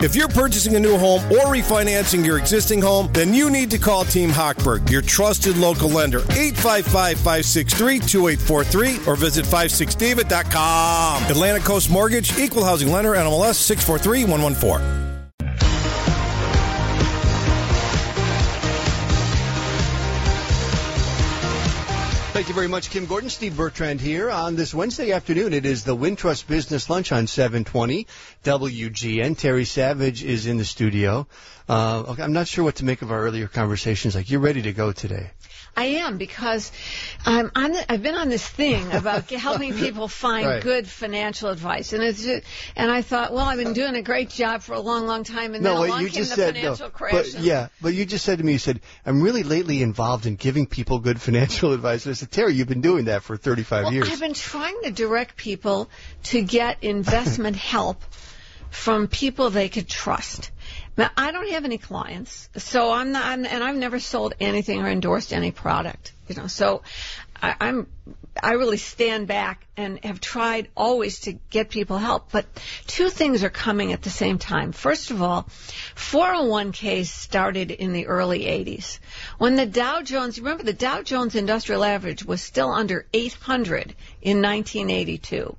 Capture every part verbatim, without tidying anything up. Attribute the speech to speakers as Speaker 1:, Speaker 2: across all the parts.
Speaker 1: If you're purchasing a new home or refinancing your existing home, then you need to call Team Hochberg, your trusted local lender. eight five five, five six three, two eight four three or visit five six david dot com. Atlantic Coast Mortgage, Equal Housing Lender, N M L S six four three one one four.
Speaker 2: Thank you very much, Kim Gordon. Steve Bertrand here on this Wednesday afternoon. It is the Wintrust Business Lunch on seven twenty W G N. Terry Savage is in the studio. Uh, okay, I'm not sure what to make of our earlier conversations. Like, you're ready to go today.
Speaker 3: I am, because um, I'm, I've been on this thing about helping people find right. good financial advice, and it's just, and I thought, well, I've been doing a great job for a long, long time, and
Speaker 2: no,
Speaker 3: then
Speaker 2: wait,
Speaker 3: along
Speaker 2: you
Speaker 3: came
Speaker 2: just
Speaker 3: the
Speaker 2: said,
Speaker 3: financial
Speaker 2: no,
Speaker 3: crash.
Speaker 2: But, yeah, but you just said to me, you said, I'm really lately involved in giving people good financial advice. And I said, Terry, you've been doing that for thirty-five
Speaker 3: well,
Speaker 2: years.
Speaker 3: I've been trying to direct people to get investment help from people they could trust. Now, I don't have any clients, so I'm not, I'm, and I've never sold anything or endorsed any product, you know. So I, I'm, I really stand back and have tried always to get people help. But two things are coming at the same time. First of all, four oh one Ks started in the early eighties when the Dow Jones. Remember, the Dow Jones Industrial Average was still under eight hundred in nineteen eighty-two.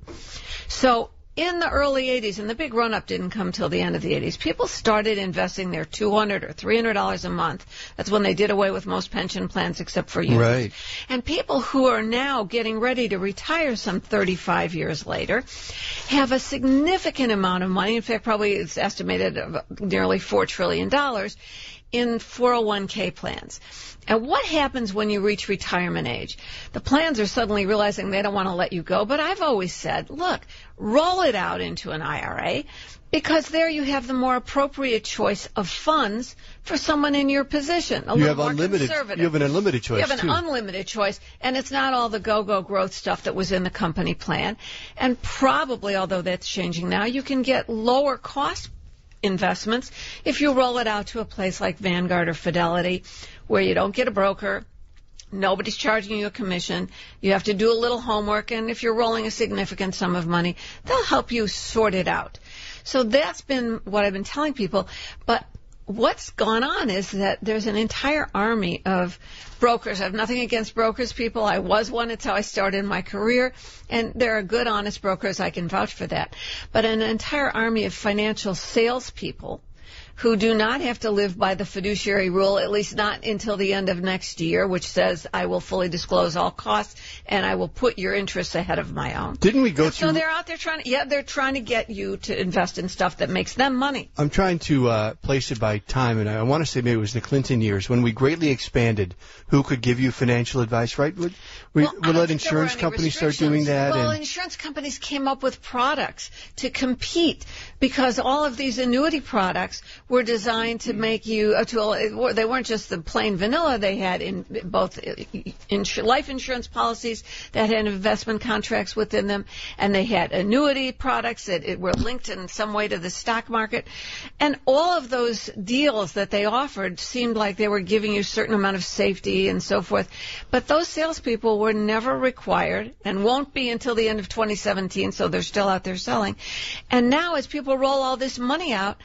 Speaker 3: So in the early eighties, and the big run-up didn't come till the end of the eighties, people started investing their two hundred dollars or three hundred dollars a month. That's when they did away with most pension plans except for units.
Speaker 2: Right.
Speaker 3: And people who are now getting ready to retire some thirty-five years later have a significant amount of money. In fact, probably it's estimated of nearly four trillion dollars in four oh one K plans. And what happens when you reach retirement age? The plans are suddenly realizing they don't want to let you go. But I've always said, look, roll it out into an I R A, because there you have the more appropriate choice of funds for someone in your position. A
Speaker 2: you
Speaker 3: little
Speaker 2: have
Speaker 3: more
Speaker 2: unlimited.
Speaker 3: conservative.
Speaker 2: You have an unlimited choice.
Speaker 3: You have an
Speaker 2: too.
Speaker 3: unlimited choice, and it's not all the go-go growth stuff that was in the company plan. And probably, although that's changing now, you can get lower cost investments if you roll it out to a place like Vanguard or Fidelity, where you don't get a broker, nobody's charging you a commission, you have to do a little homework, and if you're rolling a significant sum of money, they'll help you sort it out. So that's been what I've been telling people. But what's gone on is that there's an entire army of brokers. I have nothing against brokers, people. I was one. It's how I started my career. And there are good, honest brokers. I can vouch for that. But an entire army of financial salespeople who do not have to live by the fiduciary rule, at least not until the end of next year, which says I will fully disclose all costs and I will put your interests ahead of my own.
Speaker 2: Didn't we go
Speaker 3: and
Speaker 2: through...
Speaker 3: So they're out there trying to, yeah, they're trying to get you to invest in stuff that makes them money.
Speaker 2: I'm trying to uh, place it by time, and I want to say maybe it was the Clinton years when we greatly expanded who could give you financial advice, right? Would we,
Speaker 3: well,
Speaker 2: we let insurance companies start doing that?
Speaker 3: Well,
Speaker 2: and...
Speaker 3: insurance companies came up with products to compete because all of these annuity products were designed to make you, uh, to, they weren't just the plain vanilla. They had in both ins- life insurance policies that had investment contracts within them, and they had annuity products that it were linked in some way to the stock market. And all of those deals that they offered seemed like they were giving you a certain amount of safety and so forth. But those salespeople were never required and won't be until the end of twenty seventeen, so they're still out there selling. And now as people roll all this money out,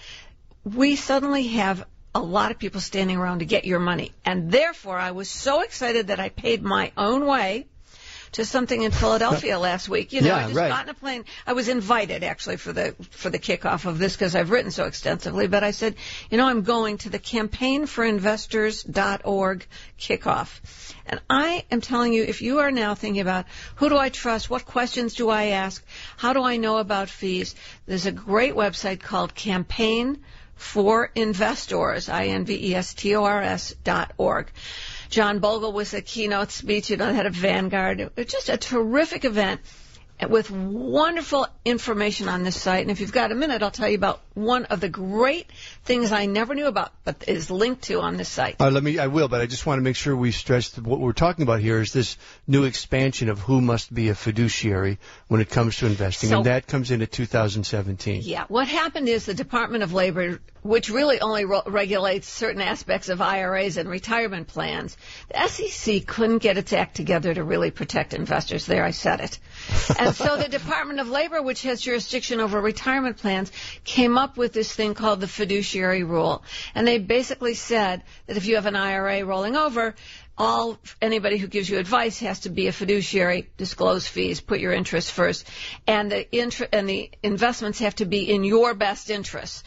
Speaker 3: we suddenly have a lot of people standing around to get your money. And therefore, I was so excited that I paid my own way to something in Philadelphia last week. You know,
Speaker 2: yeah,
Speaker 3: I just
Speaker 2: right.
Speaker 3: got in a plane. I was invited, actually, for the for the kickoff of this because I've written so extensively. But I said, you know, I'm going to the campaign for investors dot org kickoff. And I am telling you, if you are now thinking about who do I trust, what questions do I ask, how do I know about fees, there's a great website called Campaign for Investors, I N V E S T O R S dot org. John Bogle was a keynote speech, you know, head of Vanguard. It was just a terrific event with wonderful information on this site. And if you've got a minute, I'll tell you about one of the great things I never knew about, but is linked to on this site.
Speaker 2: Uh, let me, I will, but I just want to make sure we stress that what we're talking about here is this new expansion of who must be a fiduciary when it comes to investing,
Speaker 3: So,
Speaker 2: and that comes in at two thousand seventeen.
Speaker 3: Yeah, what happened is the Department of Labor which really only ro- regulates certain aspects of I R As and retirement plans, the S E C couldn't get its act together to really protect investors. There, I said it. And so the Department of Labor, which has jurisdiction over retirement plans, came up with this thing called the fiduciary rule. And they basically said that if you have an I R A rolling over, all anybody who gives you advice has to be a fiduciary, disclose fees, put your interests first, and the inter- and the investments have to be in your best interests.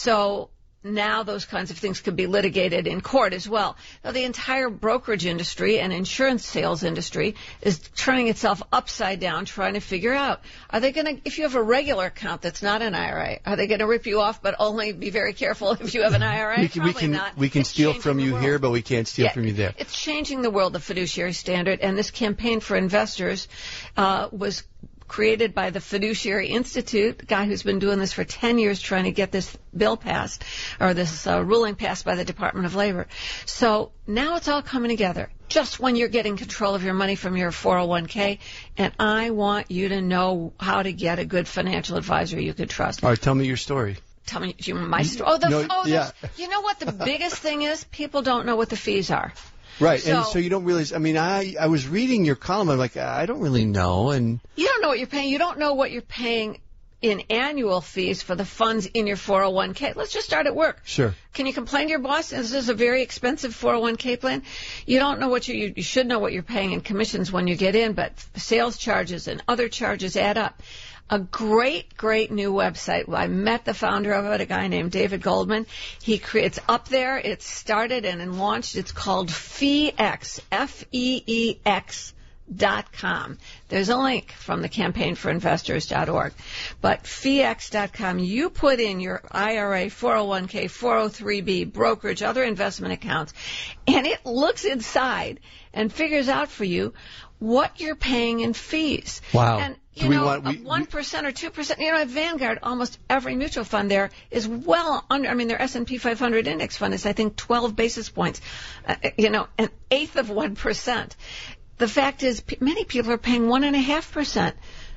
Speaker 3: So now those kinds of things could be litigated in court as well. Now, the entire brokerage industry and insurance sales industry is turning itself upside down trying to figure out, are they going to, if you have a regular account that's not an I R A, are they going to rip you off but only be very careful if you have an I R A?
Speaker 2: We can, we can,
Speaker 3: not.
Speaker 2: we can
Speaker 3: It's
Speaker 2: steal
Speaker 3: changing
Speaker 2: from
Speaker 3: the
Speaker 2: you
Speaker 3: world.
Speaker 2: here, but we can't steal
Speaker 3: Yeah,
Speaker 2: from you there.
Speaker 3: It's changing the world, the fiduciary standard, and this campaign for investors uh, was created by the Fiduciary Institute, a guy who's been doing this for ten years trying to get this bill passed, or this uh, ruling passed by the Department of Labor. So now it's all coming together, just when you're getting control of your money from your four oh one k, and I want you to know how to get a good financial advisor you could trust.
Speaker 2: All right, tell me your story.
Speaker 3: Tell me you, my story. Oh, the,
Speaker 2: No,
Speaker 3: oh
Speaker 2: yeah.
Speaker 3: you know what the biggest thing is? People don't know what the fees are.
Speaker 2: Right,
Speaker 3: So-
Speaker 2: and so you don't realize, I mean, I I was reading your column, I'm like, I don't really know, and
Speaker 3: You don't know what you're paying. You don't know what you're paying in annual fees for the funds in your four oh one k. Let's just start at work.
Speaker 2: sure.
Speaker 3: Can you complain to your boss? This is a very expensive four oh one k plan. You don't know what you, you, you should know what you're paying in commissions when you get in, but sales charges and other charges add up. A great, great new website. I met the founder of it, a guy named David Goldman. He cre- It's up there. It's started and launched. It's called FeeX, F E E X dot com. There's a link from the campaign for investors dot org. But feex dot com, you put in your I R A, four oh one k, four oh three b, brokerage, other investment accounts, and it looks inside and figures out for you what you're paying in fees.
Speaker 2: Wow.
Speaker 3: And
Speaker 2: Do
Speaker 3: you
Speaker 2: we
Speaker 3: know,
Speaker 2: want- we-
Speaker 3: one percent or two percent. You know, at Vanguard, almost every mutual fund there is well under. I mean, their S and P five hundred index fund is, I think, twelve basis points. Uh, you know, an eighth of one percent. The fact is, p- many people are paying one and a half percent.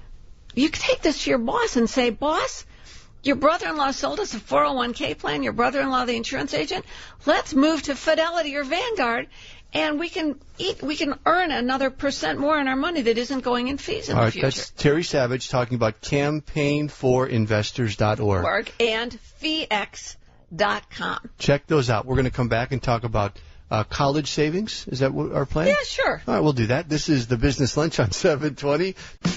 Speaker 3: You could take this to your boss and say, "Boss, your brother-in-law sold us a four oh one k plan. Your brother-in-law, the insurance agent. Let's move to Fidelity or Vanguard." And we can eat, we can earn another percent more on our money that isn't going in fees in
Speaker 2: All
Speaker 3: the
Speaker 2: right,
Speaker 3: future.
Speaker 2: that's Terry Savage talking about campaign for investors dot org.
Speaker 3: Org and feex dot com.
Speaker 2: Check those out. We're going to come back and talk about uh, college savings. Is that what our plan?
Speaker 3: Yeah, sure.
Speaker 2: All right, we'll do that. This is the Business Lunch on seven twenty.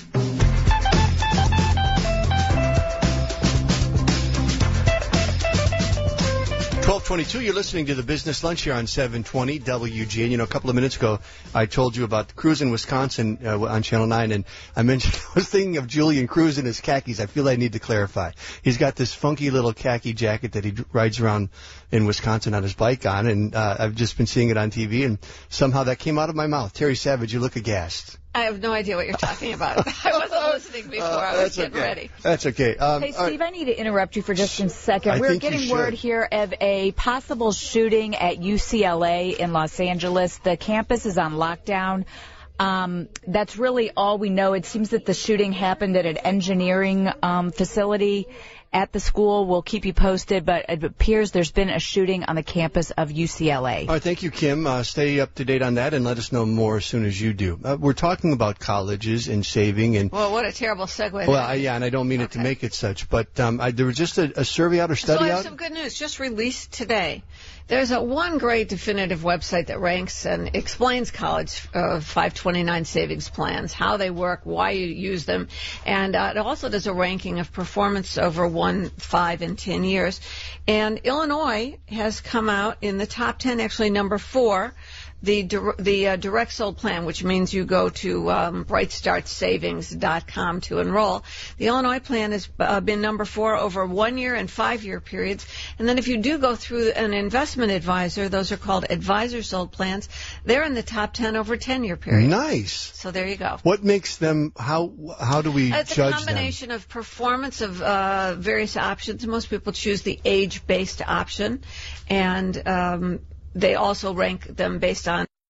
Speaker 2: twelve twenty-two, you're listening to the Business Lunch here on seven twenty W G N. You know, a couple of minutes ago, I told you about the cruise in Wisconsin uh, on Channel nine, and I mentioned, I was thinking of Julian Cruz in his khakis. I feel I need to clarify. He's got this funky little khaki jacket that he d- rides around in Wisconsin on his bike on, and uh, I've just been seeing it on T V, and somehow that came out of my mouth. Terry Savage, you look aghast.
Speaker 3: I have no idea what you're talking about. I wasn't listening before.
Speaker 2: Uh,
Speaker 3: I was
Speaker 2: that's
Speaker 3: getting
Speaker 2: okay.
Speaker 3: ready.
Speaker 2: That's okay. Um,
Speaker 4: Hey,
Speaker 2: all right.
Speaker 4: Steve, I need to interrupt you for just a second.
Speaker 2: I
Speaker 4: We're
Speaker 2: think you
Speaker 4: getting
Speaker 2: should.
Speaker 4: word here of a possible shooting at U C L A in Los Angeles. The campus is on lockdown. Um, that's really all we know. It seems that the shooting happened at an engineering um, facility at the school. We'll keep you posted, but it appears there's been a shooting on the campus of U C L A.
Speaker 2: All right, thank you, Kim. Uh, stay up to date on that and let us know more as soon as you do. Uh, we're talking about colleges and saving and.
Speaker 3: Well, what a terrible segue.
Speaker 2: Well,
Speaker 3: there.
Speaker 2: I, yeah, and I don't mean it to
Speaker 3: Okay.
Speaker 2: make it such, but um, I, there was just a, a survey out or
Speaker 3: So
Speaker 2: study
Speaker 3: I have
Speaker 2: out.
Speaker 3: some good news, just released today. There's a one great definitive website that ranks and explains college uh, five twenty-nine savings plans, how they work, why you use them, and uh, it also does a ranking of performance over one, five, and ten years. And Illinois has come out in the top ten, actually number four. The dir- the uh, direct sold plan, which means you go to um, bright start savings dot com to enroll. The Illinois plan has uh, been number four over one year and five year periods. And then if you do go through an investment advisor, those are called advisor sold plans. They're in the top ten over ten year periods.
Speaker 2: Nice.
Speaker 3: So there you go.
Speaker 2: What makes them? How how do we
Speaker 3: It's a
Speaker 2: judge them?
Speaker 3: combination of performance of uh, various options. Most people choose the age-based option, and um, they also rank them based on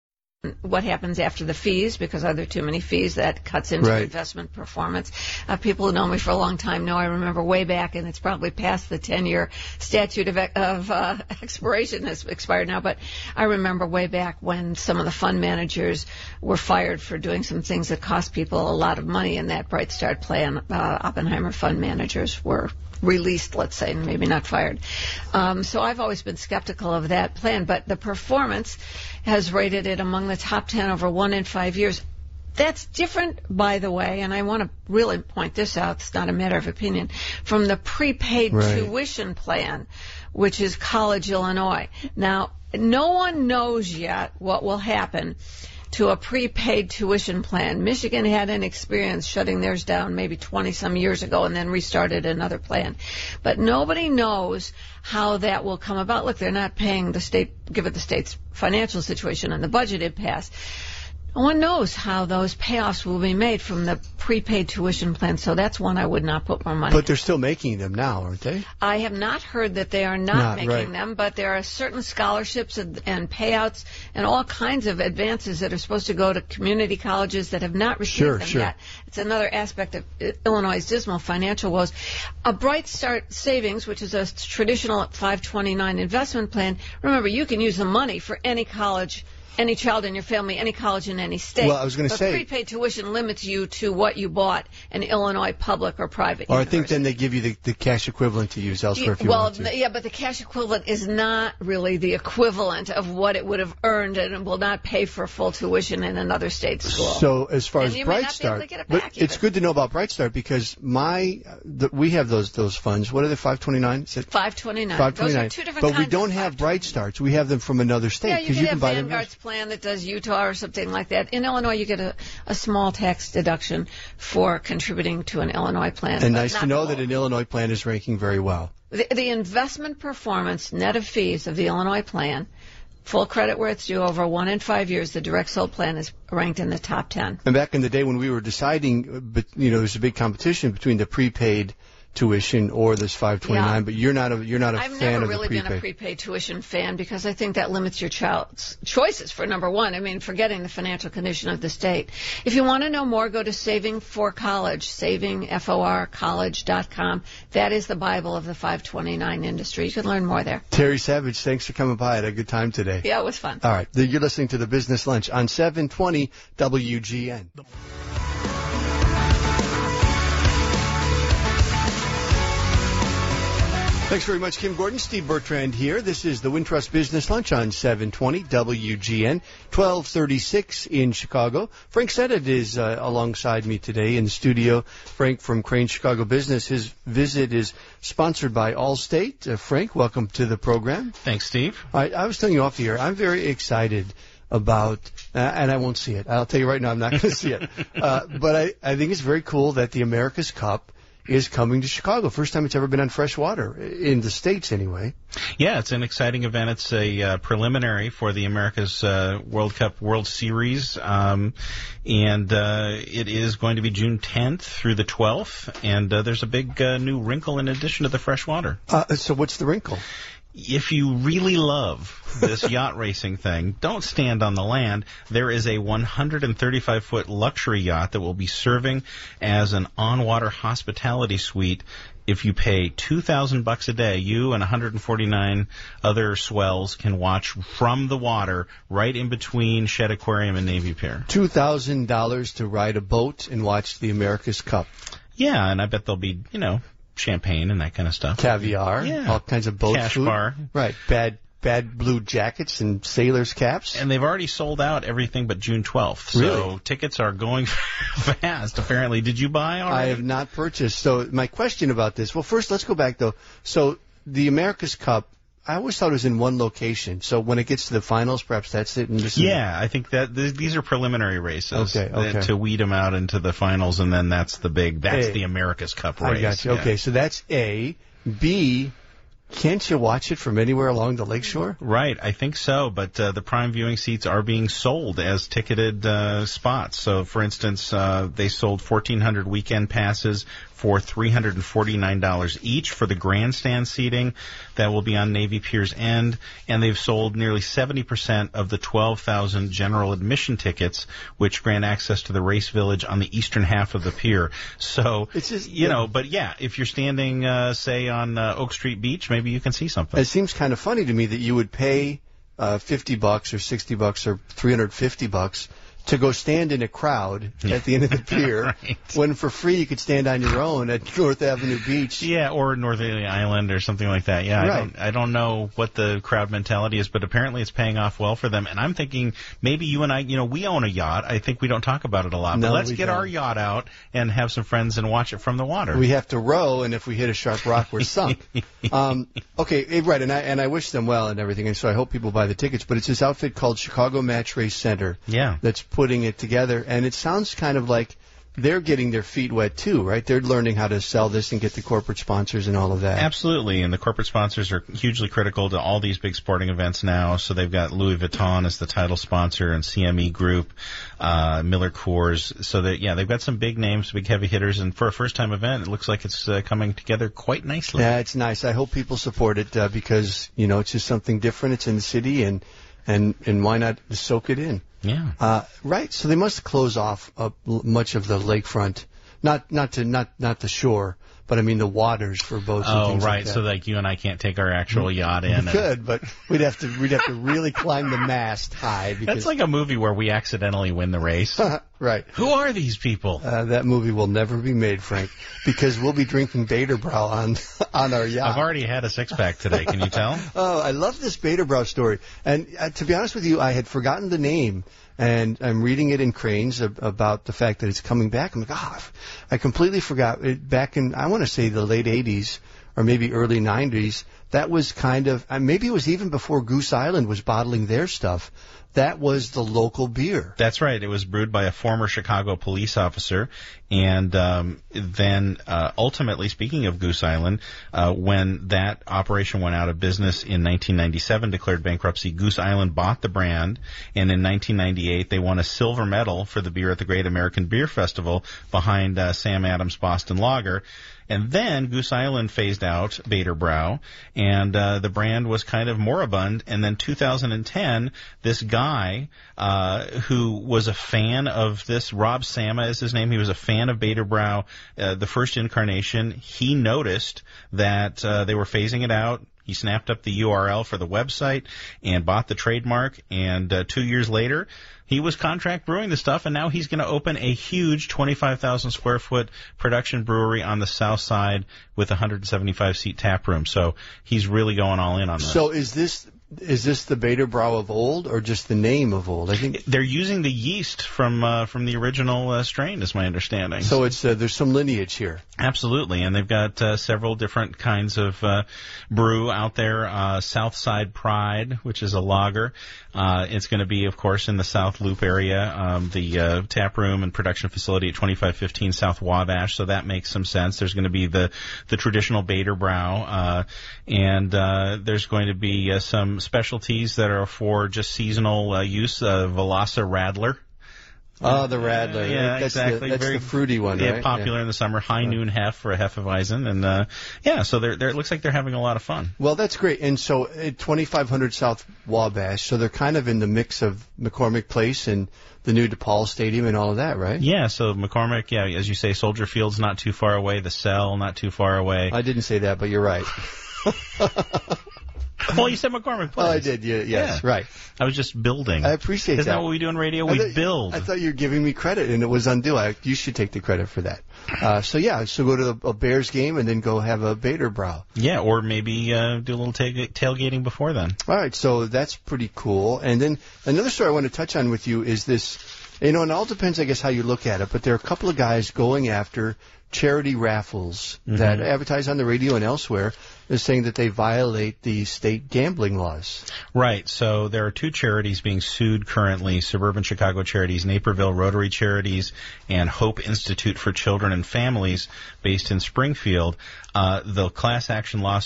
Speaker 3: what happens after the fees, because are there too many fees? That cuts into
Speaker 2: Right.
Speaker 3: investment performance. Uh, people who know me for a long time know I remember way back, and it's probably past the ten-year statute of, of uh, expiration has expired now, but I remember way back when some of the fund managers were fired for doing some things that cost people a lot of money, and that Bright Start plan, uh, Oppenheimer fund managers were released, let's say, and maybe not fired. Um, so I've always been skeptical of that plan, but the performance has rated it among the top ten over one in five years. That's different, by the way, and I want to really point this out, it's not a matter of opinion, from the prepaid
Speaker 2: Right.
Speaker 3: tuition plan, which is College Illinois. Now, no one knows yet what will happen to a prepaid tuition plan. Michigan had an experience shutting theirs down maybe twenty some years ago and then restarted another plan. But nobody knows how that will come about. Look, they're not paying the state, given the state's financial situation and the budget impasse. No one knows how those payoffs will be made from the prepaid tuition plan, so that's one I would not put more money
Speaker 2: But they're still making them now, aren't they?
Speaker 3: I have not heard that they are not,
Speaker 2: Not,
Speaker 3: making
Speaker 2: right.
Speaker 3: them, but there are certain scholarships and, and payouts and all kinds of advances that are supposed to go to community colleges that have not received
Speaker 2: Sure,
Speaker 3: them
Speaker 2: sure.
Speaker 3: yet. It's another aspect of uh, Illinois' dismal financial woes. A Bright Start Savings, which is a traditional five twenty-nine investment plan, remember, you can use the money for any college, any child in your family, any college in any state.
Speaker 2: Well, I was gonna
Speaker 3: But
Speaker 2: say-
Speaker 3: prepaid tuition limits you to what you bought in Illinois public or private
Speaker 2: Or I
Speaker 3: university.
Speaker 2: think then they give you the, the cash equivalent to use elsewhere if you
Speaker 3: well,
Speaker 2: want to.
Speaker 3: yeah, but the cash equivalent is not really the equivalent of what it would have earned, and it will not pay for full tuition in another state school.
Speaker 2: So as far
Speaker 3: And
Speaker 2: as
Speaker 3: you may
Speaker 2: Bright
Speaker 3: not be able
Speaker 2: Start,
Speaker 3: to get it
Speaker 2: but
Speaker 3: back
Speaker 2: it's
Speaker 3: even.
Speaker 2: good to know about Bright Start because my the, we have those those funds. What are they? five twenty-nine? Is it
Speaker 3: five twenty-nine.
Speaker 2: five
Speaker 3: Those
Speaker 2: twenty-nine?
Speaker 3: are two different
Speaker 2: But we
Speaker 3: kinds
Speaker 2: don't
Speaker 3: of
Speaker 2: have
Speaker 3: five
Speaker 2: Bright Starts. We have them from another state
Speaker 3: Yeah, you
Speaker 2: because
Speaker 3: can
Speaker 2: you,
Speaker 3: have
Speaker 2: can buy them.
Speaker 3: Vanguard's plan that does Utah or something like that. In Illinois, you get a, a small tax deduction for contributing to an Illinois plan.
Speaker 2: And
Speaker 3: but
Speaker 2: nice
Speaker 3: not
Speaker 2: to know
Speaker 3: the
Speaker 2: that
Speaker 3: whole.
Speaker 2: an Illinois plan is ranking very well.
Speaker 3: The, the investment performance net of fees of the Illinois plan, full credit where it's due, over one in five years, the direct sold plan is ranked in the top ten.
Speaker 2: And back in the day when we were deciding, uh, but you know, there was a big competition between the prepaid tuition or this five twenty-nine.
Speaker 3: Yeah.
Speaker 2: But you're not a you're not a
Speaker 3: I've
Speaker 2: fan
Speaker 3: never
Speaker 2: of
Speaker 3: really
Speaker 2: the prepaid.
Speaker 3: been a prepaid tuition fan because I think that limits your child's choices, for number one. I mean, forgetting the financial condition of the state. If you want to know more, go to Saving for College, saving for college dot com. That is the Bible of the five twenty-nine industry. You can learn more there.
Speaker 2: Terry Savage, thanks for coming by. I had a good time today.
Speaker 3: Yeah, it was fun.
Speaker 2: All right, you're listening to the Business Lunch on seven twenty W G N. Thanks very much, Kim Gordon. Steve Bertrand here. This is the Wintrust Business Lunch on seven twenty W G N, twelve thirty-six in Chicago. Frank Sedit is uh, alongside me today in the studio. Frank from Crane Chicago Business. His visit is sponsored by Allstate. Uh, Frank, welcome to the program.
Speaker 5: Thanks, Steve.
Speaker 2: I, I was telling you off the air, I'm very excited about, uh, and I won't see it. I'll tell you right now, I'm not going to see it. Uh, but I, I think it's very cool that the America's Cup is coming to Chicago. First time it's ever been on fresh water, in the States anyway.
Speaker 5: Yeah, it's an exciting event. It's a uh, preliminary for the America's uh, World Cup World Series, um, and uh, it is going to be June tenth through the twelfth, and uh, there's a big uh, new wrinkle in addition to the fresh water.
Speaker 2: Uh, so what's the wrinkle?
Speaker 5: If you really love this yacht racing thing, don't stand on the land. There is a one hundred thirty-five foot luxury yacht that will be serving as an on-water hospitality suite. If you pay two thousand bucks a day, you and one hundred forty-nine other swells can watch from the water right in between Shedd Aquarium and Navy Pier.
Speaker 2: two thousand dollars to ride a boat and watch the America's Cup.
Speaker 5: Yeah, and I bet there'll be, you know, champagne and that kind of stuff.
Speaker 2: Caviar,
Speaker 5: Yeah.
Speaker 2: all kinds of boat
Speaker 5: Cash
Speaker 2: food.
Speaker 5: bar.
Speaker 2: Right, bad bad blue jackets and sailors' caps.
Speaker 5: And they've already sold out everything but June twelfth. So
Speaker 2: Really?
Speaker 5: tickets are going fast, apparently. Did you buy already?
Speaker 2: I have not purchased. So my question about this, well, first let's go back, though. So the America's Cup, I always thought it was in one location. So when it gets to the finals, perhaps that's it. And this is
Speaker 5: Yeah, I think that th- these are preliminary races
Speaker 2: Okay,
Speaker 5: uh,
Speaker 2: okay.
Speaker 5: to weed them out into the finals, and then that's the big, that's
Speaker 2: A.
Speaker 5: the America's Cup
Speaker 2: I
Speaker 5: race.
Speaker 2: got you.
Speaker 5: Yeah.
Speaker 2: Okay, so that's A. B, can't you watch it from anywhere along the lakeshore?
Speaker 5: Right, I think so, but uh, the prime viewing seats are being sold as ticketed uh, spots. So, for instance, uh, they sold fourteen hundred weekend passes for three hundred forty-nine dollars each for the grandstand seating that will be on Navy Pier's End, and they've sold nearly seventy percent of the twelve thousand general admission tickets, which grant access to the race village on the eastern half of the pier. So,
Speaker 2: it's just,
Speaker 5: you know, but yeah, if you're standing, uh, say, on uh, Oak Street Beach, maybe you can see something.
Speaker 2: It seems kind of funny to me that you would pay uh, fifty bucks or sixty bucks or three hundred fifty bucks to go stand in a crowd at the end of the pier,
Speaker 5: right.
Speaker 2: when for free you could stand on your own at North Avenue Beach.
Speaker 5: Yeah, or North Island or something like that. Yeah,
Speaker 2: right.
Speaker 5: I don't I don't know what the crowd mentality is, but apparently it's paying off well for them. And I'm thinking maybe you and I, you know, we own a yacht. I think we don't talk about it a lot,
Speaker 2: no,
Speaker 5: but let's
Speaker 2: we
Speaker 5: get
Speaker 2: don't.
Speaker 5: our yacht out and have some friends and watch it from the water.
Speaker 2: We have to row, and if we hit a sharp rock, we're sunk. um, okay, right, and I and I wish them well and everything, and so I hope people buy the tickets. But it's this outfit called Chicago Match Race Center.
Speaker 5: Yeah.
Speaker 2: That's putting it together. And it sounds kind of like they're getting their feet wet, too, right? They're learning how to sell this and get the corporate sponsors and all of that.
Speaker 5: Absolutely, and the corporate sponsors are hugely critical to all these big sporting events now. So they've got Louis Vuitton as the title sponsor and C M E Group, uh, Miller Coors. So that, yeah, they've got some big names, big heavy hitters. And for a first-time event, it looks like it's uh, coming together quite nicely.
Speaker 2: Yeah, it's nice. I hope people support it uh, because, you know, it's just something different. It's in the city, and, and, and why not soak it in?
Speaker 5: Yeah.
Speaker 2: Uh, right. So they must close off uh, much of the lakefront, not not to not not the shore, but I mean the waters for boats.
Speaker 5: Oh,
Speaker 2: and things
Speaker 5: right.
Speaker 2: Like that.
Speaker 5: So like you and I can't take our actual yacht in.
Speaker 2: We
Speaker 5: and
Speaker 2: could, but we'd have to we'd have to really climb the mast high. Because
Speaker 5: That's like a movie where we accidentally win the race.
Speaker 2: Right.
Speaker 5: Who are these people?
Speaker 2: Uh, that movie will never be made, Frank, because we'll be drinking Baderbrau on on our yacht.
Speaker 5: I've already had a six pack today. Can you tell?
Speaker 2: Oh, I love this Baderbrau story. And uh, to be honest with you, I had forgotten the name. And I'm reading it in Cranes ab- about the fact that it's coming back. I'm like, ah, oh, I completely forgot. It, back in, I want to say the late eighties or maybe early nineties, that was kind of, uh, maybe it was even before Goose Island was bottling their stuff. That was the local beer.
Speaker 5: That's right. It was brewed by a former Chicago police officer. And um, then uh, ultimately, speaking of Goose Island, uh, when that operation went out of business in nineteen ninety-seven, declared bankruptcy, Goose Island bought the brand. And in nineteen ninety-eight, they won a silver medal for the beer at the Great American Beer Festival behind uh, Sam Adams Boston Lager. And then Goose Island phased out Baderbrau, and uh, the brand was kind of moribund. And then two thousand ten, this guy uh, who was a fan of this, Rob Sama is his name, he was a fan of Baderbrau, uh, the first incarnation. He noticed that uh, they were phasing it out. He snapped up the U R L for the website and bought the trademark, and uh, two years later, he was contract brewing the stuff, and now he's going to open a huge twenty-five thousand square foot production brewery on the south side with a one hundred seventy-five seat tap room. So he's really going all in on this.
Speaker 2: So is this is this the Baderbrau of old, or just the name of old? I think
Speaker 5: they're using the yeast from uh, from the original uh, strain, is my understanding.
Speaker 2: So it's uh, there's some lineage here.
Speaker 5: Absolutely, and they've got uh, several different kinds of uh, brew out there. Uh, Southside Pride, which is a lager. Uh, it's going to be, of course, in the South Loop area, um, the uh, tap room and production facility at twenty-five fifteen South Wabash, so that makes some sense. There's going to be the, the traditional Baderbrau, uh, and uh, there's going to be uh, some specialties that are for just seasonal uh, use. Uh, Velasa Radler.
Speaker 2: Oh, the Radler.
Speaker 5: Uh, yeah,
Speaker 2: that's
Speaker 5: exactly.
Speaker 2: The, that's
Speaker 5: Very,
Speaker 2: the fruity one,
Speaker 5: yeah,
Speaker 2: right?
Speaker 5: popular
Speaker 2: yeah.
Speaker 5: in the summer. High Noon Hef for a Hefeweizen, and uh, yeah, so they're, they're, it looks like they're having a lot of fun.
Speaker 2: Well, that's great. And so at twenty-five hundred South Wabash, so they're kind of in the mix of McCormick Place and the new DePaul Stadium and all of that, right?
Speaker 5: Yeah, so McCormick, yeah, as you say, Soldier Field's not too far away, the Cell not too far away.
Speaker 2: I didn't say that, but you're right.
Speaker 5: Well, you said McCormick Place.
Speaker 2: Oh, I did. Yeah, yes,
Speaker 5: yeah.
Speaker 2: right.
Speaker 5: I was just building.
Speaker 2: I appreciate
Speaker 5: Isn't
Speaker 2: that.
Speaker 5: that what we do in radio? We
Speaker 2: I thought,
Speaker 5: build.
Speaker 2: I thought you were giving me credit, and it was undue. I, you should take the credit for that. Uh, so, yeah, so go to the, a Bears game and then go have a Baderbrau.
Speaker 5: Yeah, or maybe uh, do a little ta- tailgating before then.
Speaker 2: All right, so that's pretty cool. And then another story I want to touch on with you is this, you know, and it all depends, I guess, how you look at it, but there are a couple of guys going after charity raffles mm-hmm. that advertise on the radio and elsewhere is saying that they violate the state gambling laws.
Speaker 5: Right. So there are two charities being sued currently, Suburban Chicago Charities, Naperville Rotary Charities, and Hope Institute for Children and Families based in Springfield. Uh, the class action lawsuits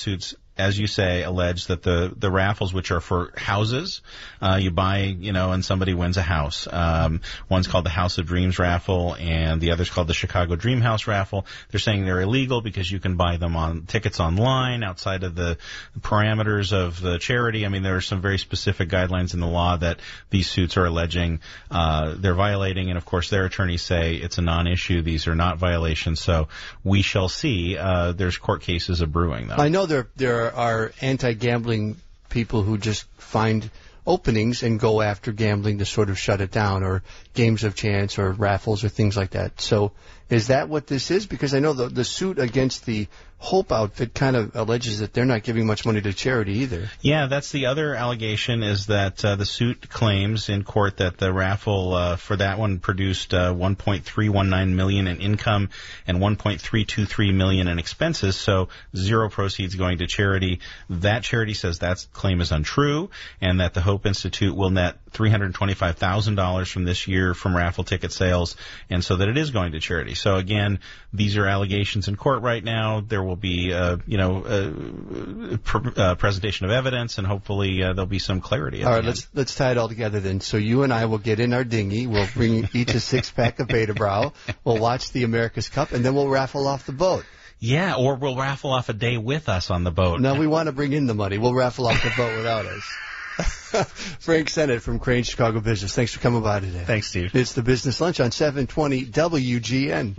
Speaker 5: as you say, allege that the, the raffles, which are for houses, uh, you buy, you know, and somebody wins a house. Um, one's called the House of Dreams raffle, and the other's called the Chicago Dream House raffle. They're saying they're illegal because you can buy them on tickets online outside of the parameters of the charity. I mean, there are some very specific guidelines in the law that these suits are alleging uh, they're violating, and of course their attorneys say it's a non-issue. These are not violations, so we shall see. Uh, there's court cases of brewing, though.
Speaker 2: I know there there are anti-gambling people who just find openings and go after gambling to sort of shut it down, or games of chance or raffles or things like that. So is that what this is? Because I know the the suit against the Hope outfit kind of alleges that they're not giving much money to charity either.
Speaker 5: Yeah, that's the other allegation, is that uh, the suit claims in court that the raffle uh, for that one produced uh, one point three one nine million dollars in income and one point three two three million dollars in expenses, so zero proceeds going to charity. That charity says that claim is untrue, and that the Hope Institute will net three hundred twenty-five thousand dollars from this year from raffle ticket sales, and so that it is going to charity. So again, these are allegations in court right now. There will be, uh, you know, uh, pr- uh, presentation of evidence, and hopefully uh, there'll be some clarity.
Speaker 2: All right, let's let's tie it all together then. So you and I will get in our dinghy. We'll bring each a six pack of Beta Brau. We'll watch the America's Cup, and then we'll raffle off the boat.
Speaker 5: Yeah, or we'll raffle off a day with us on the boat.
Speaker 2: No, we want to bring in the money. We'll raffle off the boat without us. Frank Sennett from Crane Chicago Business. Thanks for coming by today.
Speaker 5: Thanks, Steve.
Speaker 2: It's the Business Lunch on seven twenty W G N.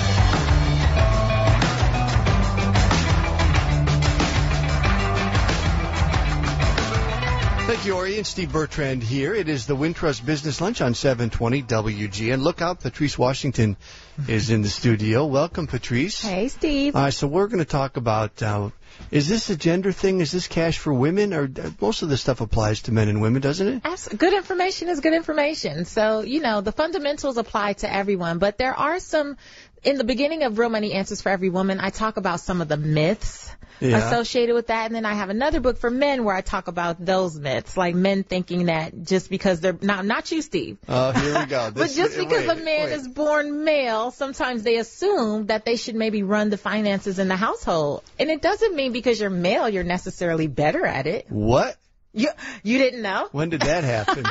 Speaker 2: Thank you, Ori and Steve Bertrand here. It is the Wintrust Business Lunch on seven twenty W G N. Look out, Patrice Washington is in the studio. Welcome, Patrice.
Speaker 6: Hey, Steve.
Speaker 2: All right, so we're going to talk about, uh, is this a gender thing? Is this cash for women? Or uh, most of this stuff applies to men and women, doesn't it?
Speaker 6: Absolutely. Good information is good information. So, you know, the fundamentals apply to everyone, but there are some, in the beginning of Real Money Answers for Every Woman, I talk about some of the myths yeah. associated with that. And then I have another book for men where I talk about those myths, like men thinking that just because they're, not not you, Steve.
Speaker 2: Oh, uh, here we go.
Speaker 6: This, but just because wait, a man wait. is born male, sometimes they assume that they should maybe run the finances in the household. And it doesn't mean because you're male, you're necessarily better at it.
Speaker 2: What?
Speaker 6: You, you didn't know?
Speaker 2: When did that happen?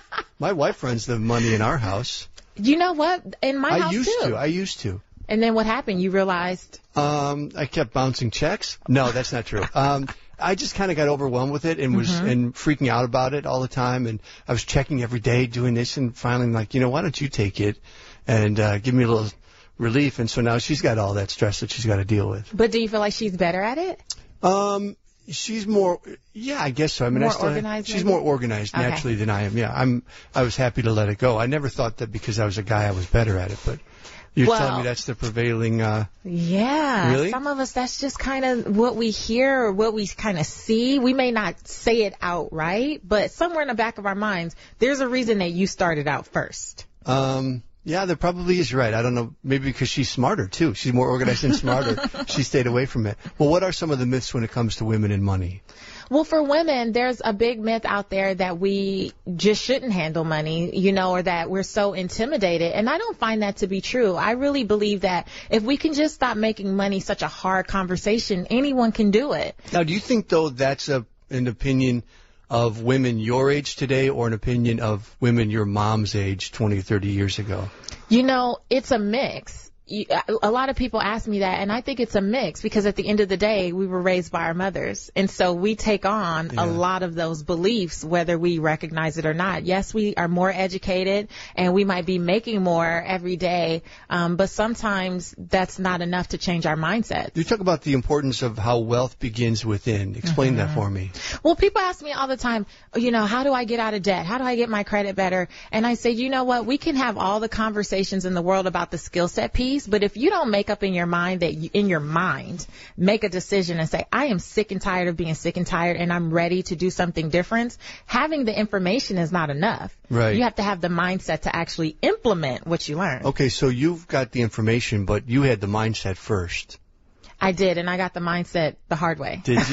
Speaker 2: My wife runs the money in our house.
Speaker 6: You know what? In my
Speaker 2: I
Speaker 6: house,
Speaker 2: used
Speaker 6: too.
Speaker 2: to. I used to.
Speaker 6: And then what happened? You realized?
Speaker 2: Um, I kept bouncing checks. No, that's not true. Um, I just kind of got overwhelmed with it and was mm-hmm. and freaking out about it all the time. And I was checking every day, doing this, and finally I'm like, you know, why don't you take it and uh, give me a little relief? And so now she's got all that stress that she's got to deal with.
Speaker 6: But do you feel like she's better at it?
Speaker 2: Um, she's more, yeah, I guess so. I mean,
Speaker 6: more
Speaker 2: I still,
Speaker 6: organized.
Speaker 2: She's
Speaker 6: maybe?
Speaker 2: more organized
Speaker 6: okay.
Speaker 2: naturally than I am. Yeah, I'm. I was happy to let it go. I never thought that because I was a guy I was better at it, but. You're
Speaker 6: well,
Speaker 2: telling me that's the prevailing, uh...
Speaker 6: Yeah.
Speaker 2: Really?
Speaker 6: Some of us, that's just kind of what we hear or what we kind of see. We may not say it outright, but somewhere in the back of our minds, there's a reason that you started out first.
Speaker 2: Um, yeah, there probably is, right. I don't know. Maybe because she's smarter, too. She's more organized and smarter. She stayed away from it. Well, what are some of the myths when it comes to women and money?
Speaker 6: Well, for women, there's a big myth out there that we just shouldn't handle money, you know, or that we're so intimidated. And I don't find that to be true. I really believe that if we can just stop making money such a hard conversation, anyone can do it.
Speaker 2: Now, do you think, though, that's a, an opinion of women your age today or an opinion of women your mom's age twenty or thirty years ago?
Speaker 6: You know, it's a mix. You, a lot of people ask me that, and I think it's a mix because at the end of the day, we were raised by our mothers. And so we take on yeah. a lot of those beliefs, whether we recognize it or not. Yes, we are more educated and we might be making more every day, um, but sometimes that's not enough to change our mindset.
Speaker 2: You talk about the importance of how wealth begins within. Explain mm-hmm. that for me.
Speaker 6: Well, people ask me all the time, you know, how do I get out of debt? How do I get my credit better? And I say, you know what? We can have all the conversations in the world about the skill set piece. But if you don't make up in your mind that you, in your mind, make a decision and say, I am sick and tired of being sick and tired and I'm ready to do something different, having the information is not enough.
Speaker 2: Right.
Speaker 6: You have to have the mindset to actually implement what you learn.
Speaker 2: Okay, so you've got the information, but you had the mindset first.
Speaker 6: I did, and I got the mindset the hard way.
Speaker 2: Did you?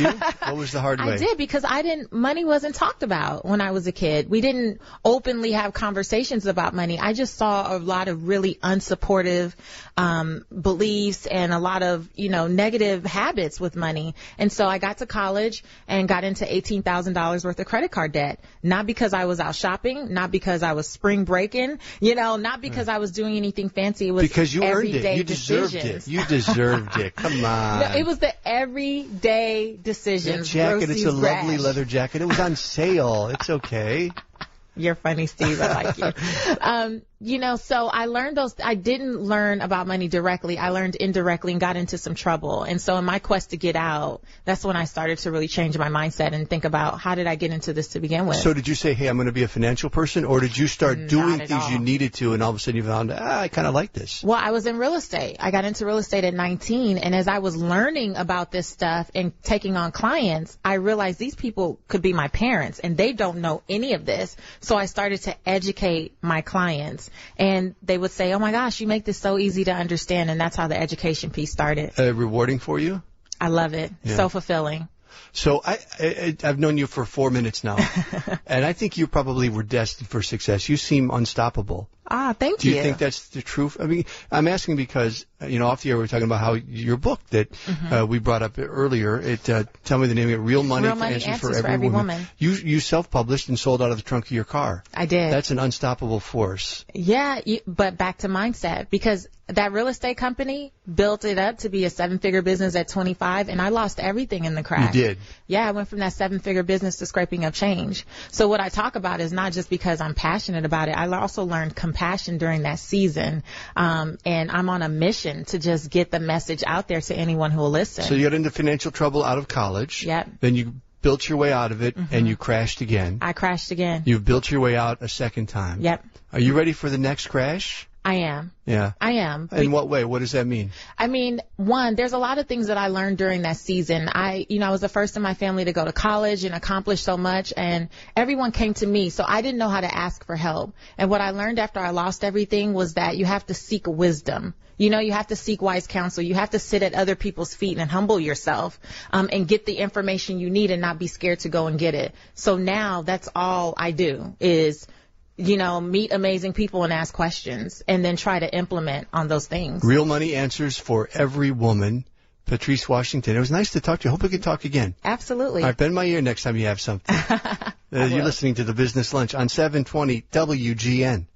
Speaker 2: What was the hard way?
Speaker 6: I did, because I didn't, money wasn't talked about when I was a kid. We didn't openly have conversations about money. I just saw a lot of really unsupportive um, beliefs and a lot of, you know, negative habits with money. And so I got to college and got into eighteen thousand dollars worth of credit card debt. Not because I was out shopping, not because I was spring breaking, you know, not because I was doing anything fancy. It was
Speaker 2: because you earned it. You
Speaker 6: decisions.
Speaker 2: deserved it. You deserved it. Come on.
Speaker 6: No, it was the everyday decisions.
Speaker 2: That jacket, it's a
Speaker 6: Grossy's
Speaker 2: lovely
Speaker 6: rash.
Speaker 2: leather jacket. It was on sale. It's okay.
Speaker 6: You're funny, Steve. I like you. Um, you know, so I learned those. I didn't learn about money directly. I learned indirectly and got into some trouble. And so in my quest to get out, that's when I started to really change my mindset and think about, how did I get into this to begin with?
Speaker 2: So did you say, hey, I'm going to be a financial person? Or did you start
Speaker 6: Not
Speaker 2: doing
Speaker 6: at
Speaker 2: things
Speaker 6: all.
Speaker 2: you needed to, and all of a sudden you found, ah, I kind of like this?
Speaker 6: Well, I was in real estate. I got into real estate at nineteen. And as I was learning about this stuff and taking on clients, I realized these people could be my parents and they don't know any of this. So I started to educate my clients, and they would say, oh my gosh, you make this so easy to understand. And that's how the education piece started.
Speaker 2: Uh, rewarding for you?
Speaker 6: I love it.
Speaker 2: Yeah.
Speaker 6: So fulfilling.
Speaker 2: So I, I, I've known you for four minutes now, and I think you probably were destined for success. You seem unstoppable.
Speaker 6: Ah, thank
Speaker 2: Do you
Speaker 6: you.
Speaker 2: think that's the truth? I mean, I'm asking because, uh, you know, off the air we were talking about how your book that
Speaker 6: Mm-hmm.
Speaker 2: uh, we brought up earlier, it, uh, tell me the name of it, Real Money,
Speaker 6: Real Money
Speaker 2: Answers,
Speaker 6: Answers
Speaker 2: for
Speaker 6: for
Speaker 2: Every,
Speaker 6: Every
Speaker 2: woman.
Speaker 6: Woman.
Speaker 2: You, you self-published and sold out of the trunk of your car.
Speaker 6: I did.
Speaker 2: That's an unstoppable force.
Speaker 6: Yeah, you, but back to mindset, because that real estate company built it up to be a seven-figure business at twenty-five, and I lost everything in the crash.
Speaker 2: You did.
Speaker 6: Yeah, I went from that seven-figure business to scraping up change. So what I talk about is not just because I'm passionate about it. I also learned compassion during that season, um, and I'm on a mission to just get the message out there to anyone who will listen.
Speaker 2: So you got into financial trouble out of college.
Speaker 6: Yep.
Speaker 2: Then you built your way out of it,
Speaker 6: Mm-hmm.
Speaker 2: and you crashed again.
Speaker 6: I crashed again.
Speaker 2: You've built your way out a second time.
Speaker 6: Yep,
Speaker 2: Are you ready for the next crash?
Speaker 6: I am.
Speaker 2: Yeah.
Speaker 6: I am.
Speaker 2: In what way? What does that mean?
Speaker 6: I mean, one, there's a lot of things that I learned during that season. I, you know, I was the first in my family to go to college and accomplish so much, and everyone came to me, so I didn't know how to ask for help. And what I learned after I lost everything was that you have to seek wisdom. You know, you have to seek wise counsel. You have to sit at other people's feet and humble yourself, um, and get the information you need and not be scared to go and get it. So now that's all I do is, you know, meet amazing people and ask questions and then try to implement on those things.
Speaker 2: Real Money Answers for Every Woman. Patrice Washington. It was nice to talk to you. Hope we can talk again.
Speaker 6: Absolutely.
Speaker 2: All right, bend my ear next time you have something. uh, you're listening to the Business Lunch on seven twenty W G N.